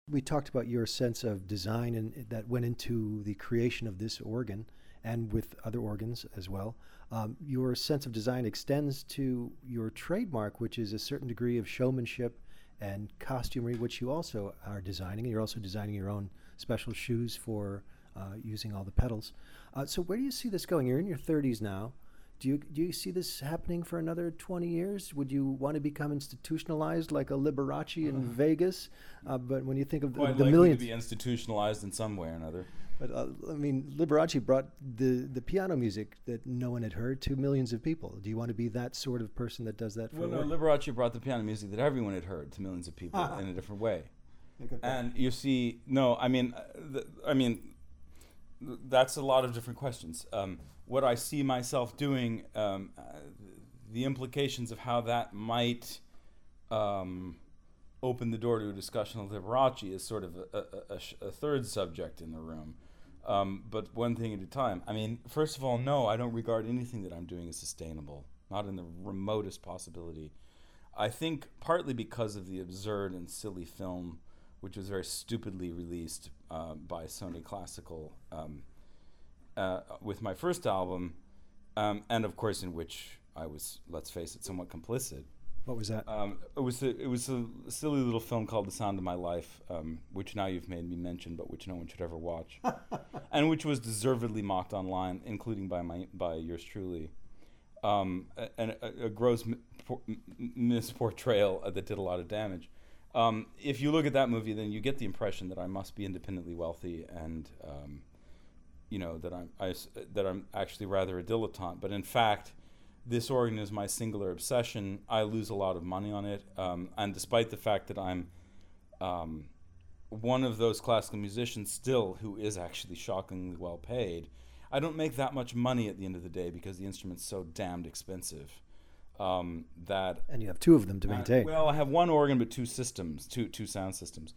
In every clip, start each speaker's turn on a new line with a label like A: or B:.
A: we talked about your sense of design and that went into the creation of this organ, and with other organs as well. Your sense of design extends to your trademark, which is a certain degree of showmanship and costumery, which you also are designing. And you're also designing your own special shoes for using all the pedals. So where do you see this going? You're in your 30s now. Do you see this happening for another 20 years? Would you want to become institutionalized like a Liberace in Vegas? But when you think of
B: Quite
A: the
B: likely
A: millions,
B: to be institutionalized in some way or another.
A: but I mean, Liberace brought the piano music that no one had heard to millions of people. Do you want to be that sort of person that does that for
B: Well, no,
A: work?
B: Liberace brought the piano music that everyone had heard to millions of people in a different way.
A: Good point.
B: And you see, no, I mean, that's a lot of different questions. What I see myself doing, the implications of how that might open the door to a discussion of Liberace is sort of a third subject in the room. But one thing at a time. I mean, first of all, no, I don't regard anything that I'm doing as sustainable, not in the remotest possibility. I think partly because of the absurd and silly film, which was very stupidly released by Sony Classical with my first album, and of course in which I was, let's face it, somewhat complicit.
A: What was that?
B: It was a silly little film called The Sound of My Life, which now you've made me mention, but which no one should ever watch, and which was deservedly mocked online, including by yours truly, and a gross misportrayal that did a lot of damage. If you look at that movie, then you get the impression that I must be independently wealthy and that I'm actually rather a dilettante. But in fact, this organ is my singular obsession. I lose a lot of money on it, and despite the fact that I'm one of those classical musicians still who is actually shockingly well paid, I don't make that much money at the end of the day because the instrument's so damned expensive. That
A: And you have two of them to maintain.
B: well, I have one organ but two systems, two sound systems.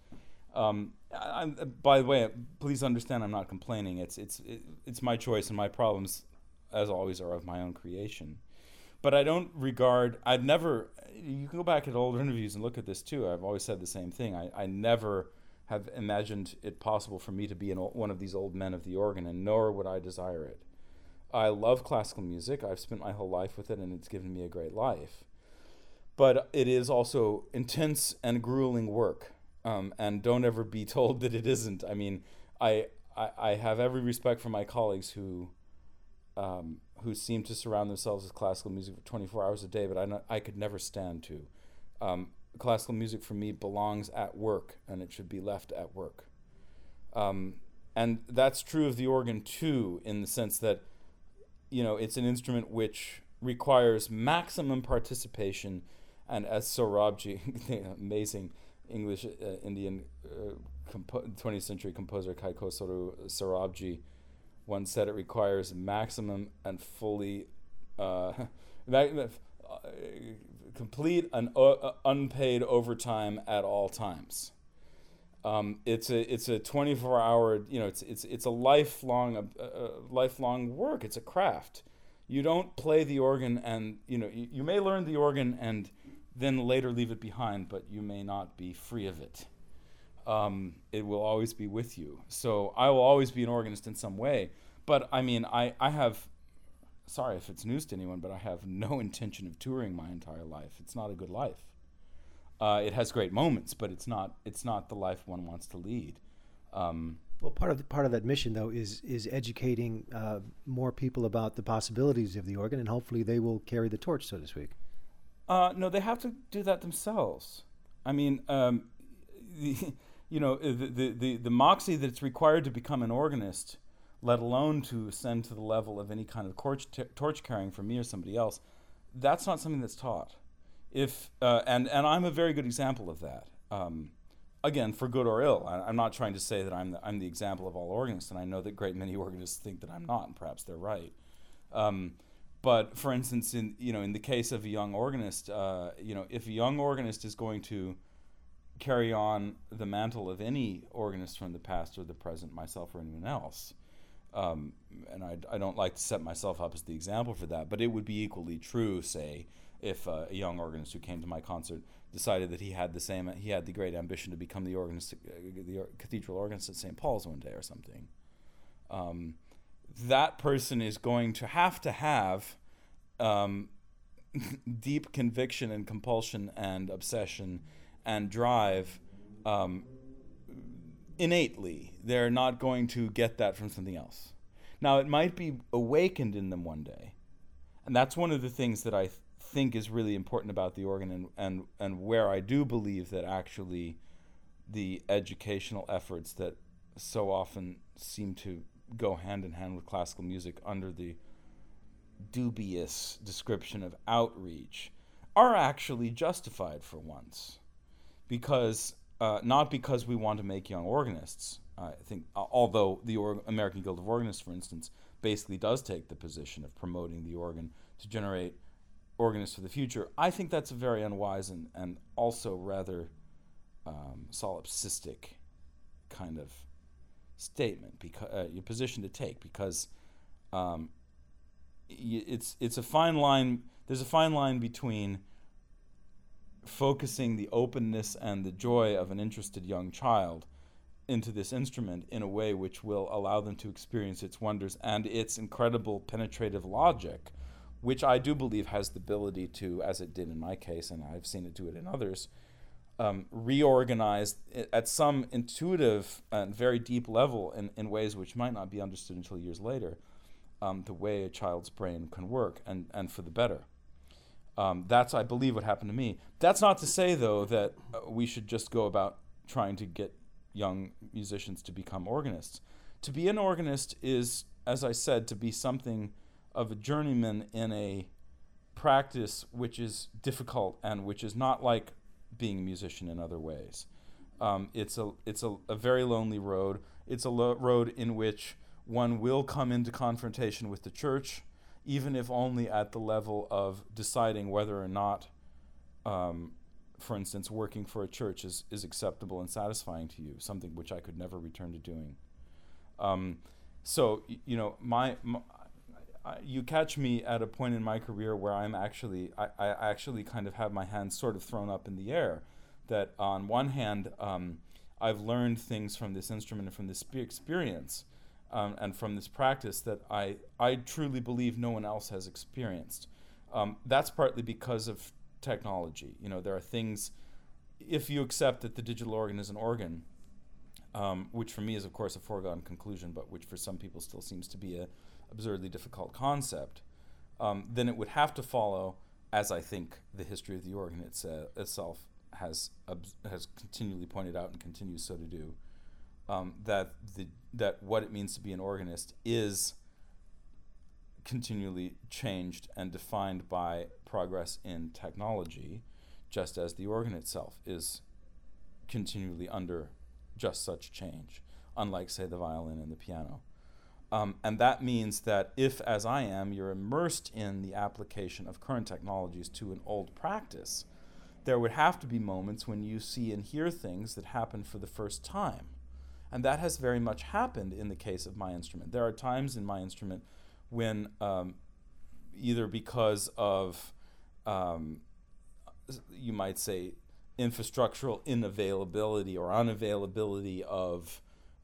B: By the way, please understand I'm not complaining. It's my choice, and my problems, as always, are of my own creation. But I don't regard. I'd never. You can go back at older interviews and look at this too. I've always said the same thing. I never have imagined it possible for me to be one of these old men of the organ, and nor would I desire it. I love classical music. I've spent my whole life with it, and it's given me a great life. But it is also intense and grueling work, and don't ever be told that it isn't. I mean, I have every respect for my colleagues who seem to surround themselves with classical music for 24 hours a day, but I could never stand to. Classical music for me belongs at work, and it should be left at work. And that's true of the organ too, in the sense that it's an instrument which requires maximum participation, and as Sorabji, the amazing English Indian 20th century composer Kai Khosrow Sorabji once said, it requires maximum and fully complete and unpaid overtime at all times. It's a 24-hour, it's a lifelong work. It's a craft. You don't play the organ, and you may learn the organ and then later leave it behind, but you may not be free of it. It will always be with you. So I will always be an organist in some way. But I mean, I have, sorry if it's news to anyone, but I have no intention of touring my entire life. It's not a good life. It has great moments, but it's not the life one wants to lead.
A: Well, part of that mission, though, is educating more people about the possibilities of the organ, and hopefully they will carry the torch, so to speak.
B: No, they have to do that themselves. I mean, the moxie that's required to become an organist, let alone to ascend to the level of any kind of torch carrying for me or somebody else, that's not something that's taught. And I'm a very good example of that. Again, for good or ill. I'm not trying to say that I'm the example of all organists, and I know that a great many organists think that I'm not, and perhaps they're right. But for instance, in the case of a young organist, if a young organist is going to carry on the mantle of any organist from the past or the present, myself or anyone else, and I don't like to set myself up as the example for that, but it would be equally true, say, if a young organist who came to my concert decided that he had the great ambition to become the organist, cathedral organist at St. Paul's one day or something. That person is going to have deep conviction and compulsion and obsession and drive innately. They're not going to get that from something else. Now, it might be awakened in them one day, and that's one of the things that I think is really important about the organ, and where I do believe that actually the educational efforts that so often seem to go hand in hand with classical music under the dubious description of outreach are actually justified for once, because not because we want to make young organists. I think, although the American Guild of Organists, for instance, basically does take the position of promoting the organ to generate organists for the future, I think that's a very unwise and also rather solipsistic kind of statement, because your position to take, because it's a fine line. There's a fine line between focusing the openness and the joy of an interested young child into this instrument in a way which will allow them to experience its wonders and its incredible penetrative logic, which I do believe has the ability to, as it did in my case, and I've seen it do it in others, reorganize at some intuitive and very deep level in ways which might not be understood until years later, the way a child's brain can work, and for the better. That's, I believe, what happened to me. That's not to say, though, that we should just go about trying to get young musicians to become organists. To be an organist is, as I said, to be something of a journeyman in a practice which is difficult and which is not like being a musician in other ways. It's a very lonely road. It's a road in which one will come into confrontation with the church, even if only at the level of deciding whether or not, for instance, working for a church is acceptable and satisfying to you, something which I could never return to doing. So, you catch me at a point in my career where I actually kind of have my hands sort of thrown up in the air. That on one hand, I've learned things from this instrument and from this experience, and from this practice that I truly believe no one else has experienced. That's partly because of technology. There are things, if you accept that the digital organ is an organ, which for me is, of course, a foregone conclusion, but which for some people still seems to be a absurdly difficult concept, then it would have to follow, as I think the history of the organ itself has continually pointed out and continues so to do, that what it means to be an organist is continually changed and defined by progress in technology, just as the organ itself is continually under just such change, unlike, say, the violin and the piano. And that means that if, as I am, you're immersed in the application of current technologies to an old practice, there would have to be moments when you see and hear things that happen for the first time. And that has very much happened in the case of my instrument. There are times in my instrument when, either because of, you might say, infrastructural inavailability or unavailability of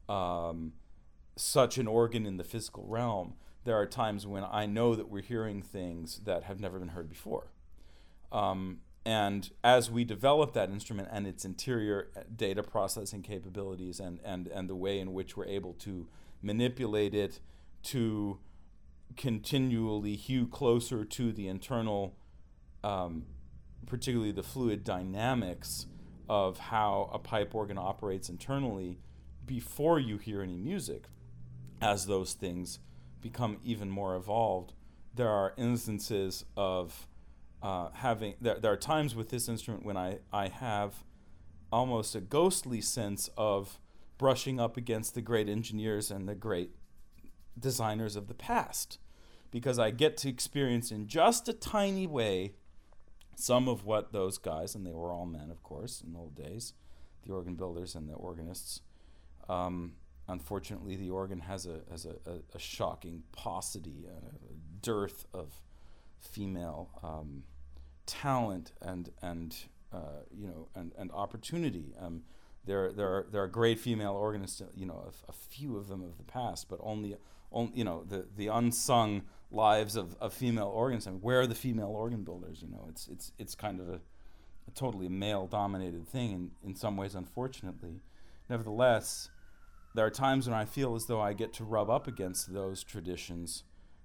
B: such an organ in the physical realm, there are times when I know that we're hearing things that have never been heard before. And as we develop that instrument and its interior data processing capabilities and the way in which we're able to manipulate it to continually hew closer to the internal, particularly the fluid dynamics of how a pipe organ operates internally before you hear any music, as those things become even more evolved, there are instances of there are times with this instrument when I have almost a ghostly sense of brushing up against the great engineers and the great designers of the past, because I get to experience in just a tiny way some of what those guys, and they were all men, of course, in the old days, the organ builders and the organists. Unfortunately, the organ has a shocking paucity, a dearth of female talent and and opportunity. There are great female organists, a few of them of the past, but only the unsung lives of female organists. I mean, where are the female organ builders? It's kind of a totally male-dominated thing in some ways, unfortunately. Nevertheless, there are times when I feel as though I get to rub up against those traditions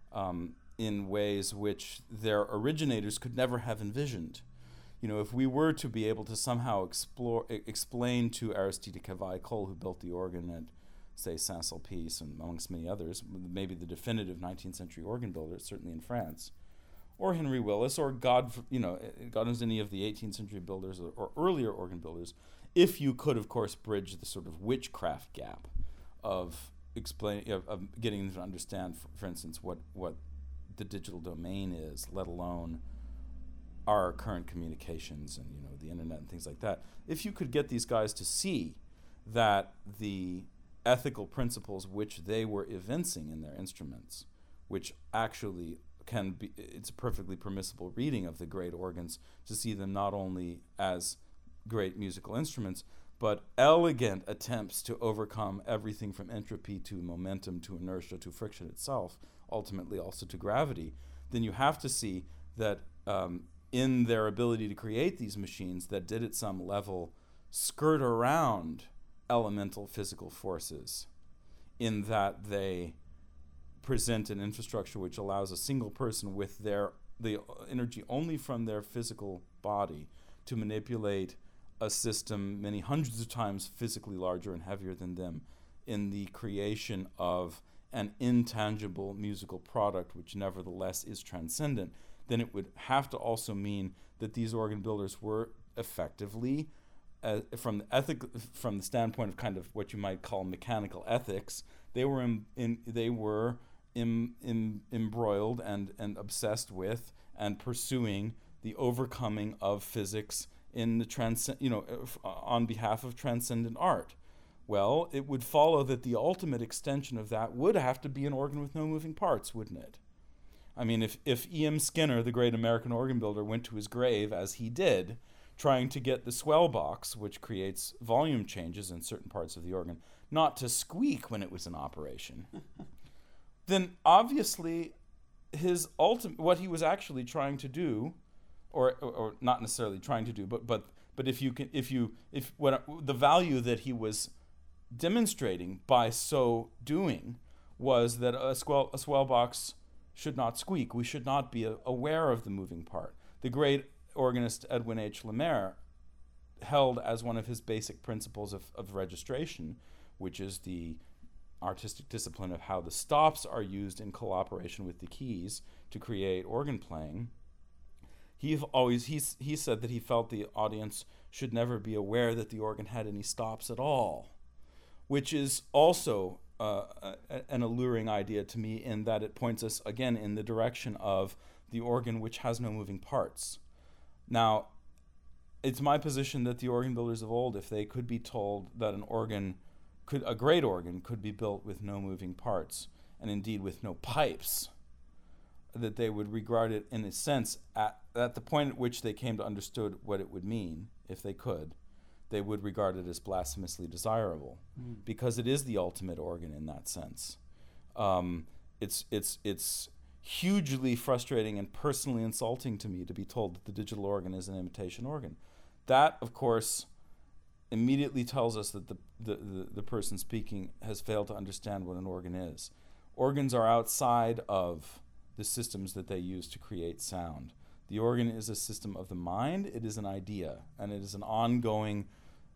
B: in ways which their originators could never have envisioned. If we were to be able to somehow explain to Aristide Cavaille-Coll, who built the organ at, say, Saint-Sulpice and amongst many others, maybe the definitive 19th century organ builder, certainly in France, or Henry Willis, or God knows any of the 18th century builders or earlier organ builders, if you could, of course, bridge the sort of witchcraft gap of getting them to understand, for instance, what the digital domain is, let alone our current communications and the internet and things like that. If you could get these guys to see that the ethical principles which they were evincing in their instruments, which actually it's a perfectly permissible reading of the great organs, to see them not only as great musical instruments, but elegant attempts to overcome everything from entropy to momentum to inertia to friction itself, ultimately also to gravity, then you have to see that in their ability to create these machines that did at some level skirt around elemental physical forces, in that they present an infrastructure which allows a single person with the energy only from their physical body to manipulate a system many hundreds of times physically larger and heavier than them in the creation of an intangible musical product which nevertheless is transcendent. Then it would have to also mean that these organ builders were effectively, from the standpoint of kind of what you might call mechanical ethics, they were embroiled and obsessed with and pursuing the overcoming of physics in the on behalf of transcendent art. Well, it would follow that the ultimate extension of that would have to be an organ with no moving parts, wouldn't it? I mean, if E.M. Skinner, the great American organ builder, went to his grave, as he did, trying to get the swell box, which creates volume changes in certain parts of the organ, not to squeak when it was in operation, then obviously what he was actually trying to do, or not necessarily trying to do, but the value that he was demonstrating by so doing was that a swell box should not squeak. We should not be aware of the moving part. The great organist Edwin H. Lemaire held as one of his basic principles of registration, which is the artistic discipline of how the stops are used in cooperation with the keys to create organ playing. He said that he felt the audience should never be aware that the organ had any stops at all, which is also an alluring idea to me, in that it points us again in the direction of the organ which has no moving parts. Now, it's my position that the organ builders of old, if they could be told that a great organ could be built with no moving parts, and indeed with no pipes, that they would regard it, in a sense, at the point at which they came to understood what it would mean, if they could, they would regard it as blasphemously desirable, because it is the ultimate organ in that sense. It's hugely frustrating and personally insulting to me to be told that the digital organ is an imitation organ. That, of course, immediately tells us that the person speaking has failed to understand what an organ is. Organs are outside of the systems that they use to create sound. The organ is a system of the mind. It is an idea, and it is an ongoing,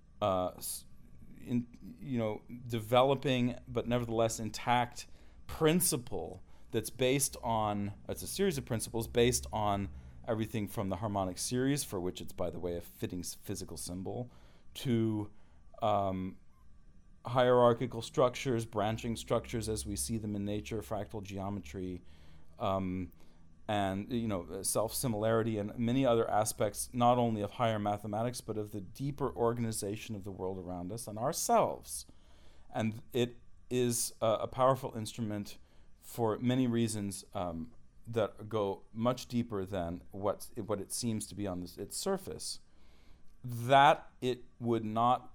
B: developing but nevertheless intact principle that's based on. It's a series of principles based on everything from the harmonic series, for which it's, by the way, a fitting physical symbol, to hierarchical structures, branching structures as we see them in nature, fractal geometry, and self-similarity, and many other aspects, not only of higher mathematics, but of the deeper organization of the world around us and ourselves. And it is a powerful instrument for many reasons that go much deeper than what it seems to be on its surface. that it would not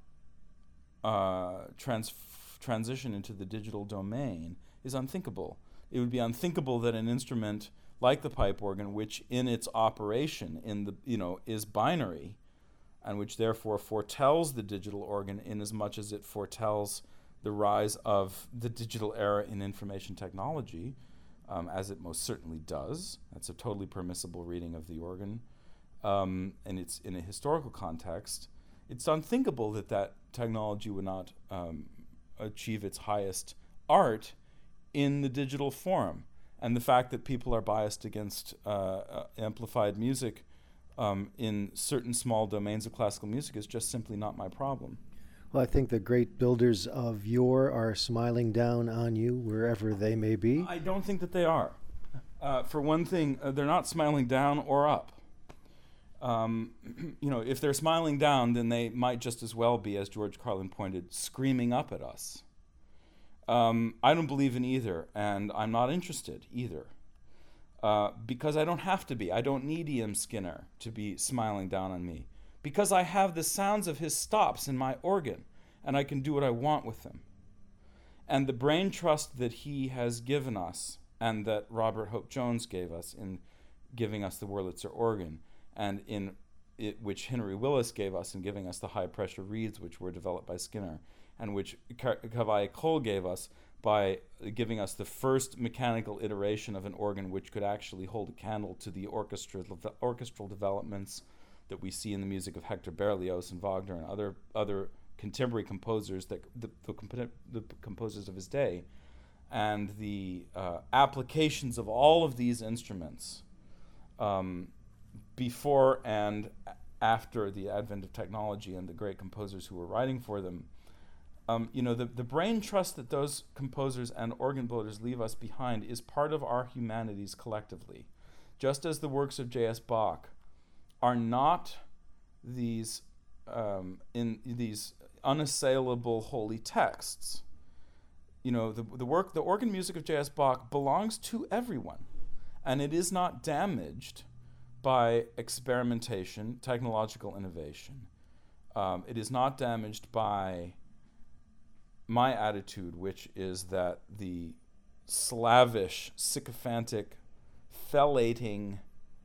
B: transition into the digital domain is unthinkable. It would be unthinkable that an instrument like the pipe organ, which in its operation is binary, and which therefore foretells the digital organ in as much as it foretells the rise of the digital era in information technology, as it most certainly does. That's a totally permissible reading of the organ. And it's in a historical context. It's unthinkable that that technology would not achieve its highest art in the digital form. And the fact that people are biased against amplified music in certain small domains of classical music is just simply not my problem.
A: Well, I think the great builders of yore are smiling down on you wherever they may be.
B: I don't think that they are. For one thing, they're not smiling down or up. If they're smiling down, then they might just as well be, as George Carlin pointed, screaming up at us. I don't believe in either, and I'm not interested either. Because I don't have to be. I don't need E.M. Skinner to be smiling down on me. Because I have the sounds of his stops in my organ, and I can do what I want with them. And the brain trust that he has given us, and that Robert Hope Jones gave us in giving us the Wurlitzer organ, and which Henry Willis gave us in giving us the high-pressure reeds, which were developed by Skinner, and which Cavaillé-Coll gave us by giving us the first mechanical iteration of an organ which could actually hold a candle to the orchestral developments that we see in the music of Hector Berlioz and Wagner and other contemporary composers, the composers of his day, and the applications of all of these instruments before and after the advent of technology and the great composers who were writing for them. The brain trust that those composers and organ builders leave us behind is part of our humanities collectively. Just as the works of J.S. Bach are not these unassailable holy texts. The organ music of J.S. Bach belongs to everyone, and it is not damaged by experimentation, technological innovation. It is not damaged by my attitude, which is that the slavish, sycophantic, fellating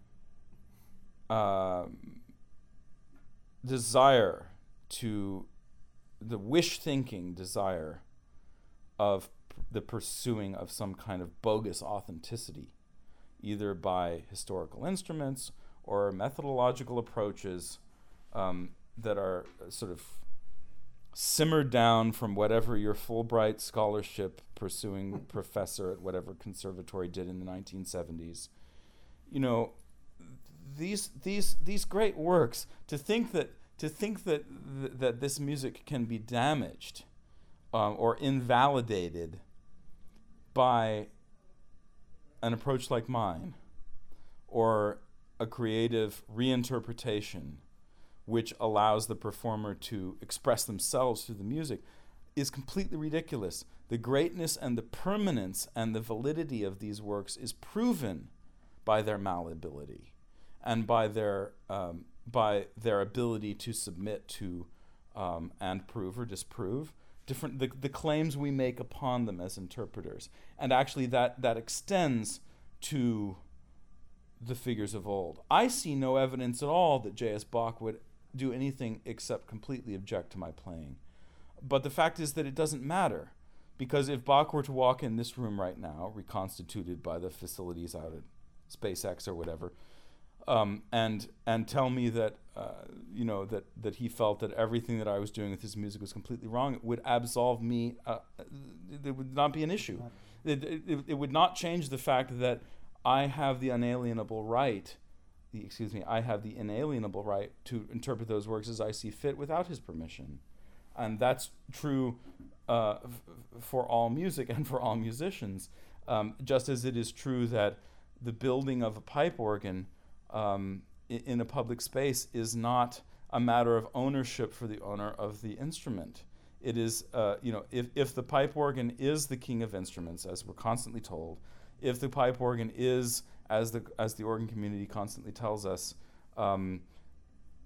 B: the wish-thinking desire of the pursuing of some kind of bogus authenticity, either by historical instruments or methodological approaches that are sort of simmered down from whatever your Fulbright scholarship pursuing professor at whatever conservatory did in the 1970s. These great works, to think that this music can be damaged or invalidated by an approach like mine, or a creative reinterpretation which allows the performer to express themselves through the music, is completely ridiculous. The greatness and the permanence and the validity of these works is proven by their malleability and by their ability to submit to and prove or disprove the claims we make upon them as interpreters. And actually that extends to the figures of old. I see no evidence at all that J.S. Bach would do anything except completely object to my playing. But the fact is that it doesn't matter, because if Bach were to walk in this room right now, reconstituted by the facilities out at SpaceX or whatever, and tell me that that he felt that everything that I was doing with his music was completely wrong, it would absolve me. It would not be an issue. It would not change the fact that I have the inalienable right. I have the inalienable right to interpret those works as I see fit without his permission, and that's true for all music and for all musicians. Just as it is true that the building of a pipe organ in a public space is not a matter of ownership for the owner of the instrument. It is, if the pipe organ is the king of instruments, as we're constantly told, if the pipe organ is, as the organ community constantly tells us,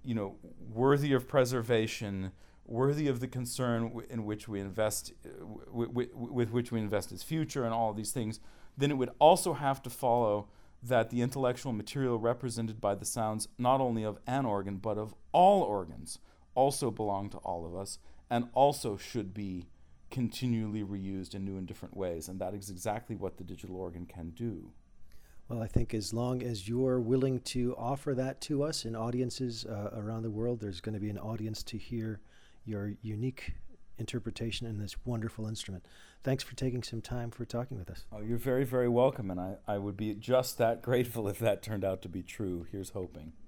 B: worthy of preservation, worthy of the concern in which we invest, with which we invest its future and all of these things, then it would also have to follow that the intellectual material represented by the sounds, not only of an organ, but of all organs, also belong to all of us, and also should be continually reused in new and different ways. And that is exactly what the digital organ can do.
A: Well, I think as long as you're willing to offer that to us in audiences around the world, there's going to be an audience to hear your unique interpretation in this wonderful instrument. Thanks for taking some time for talking with us.
B: Oh, you're very, very welcome, and I would be just that grateful if that turned out to be true. Here's hoping.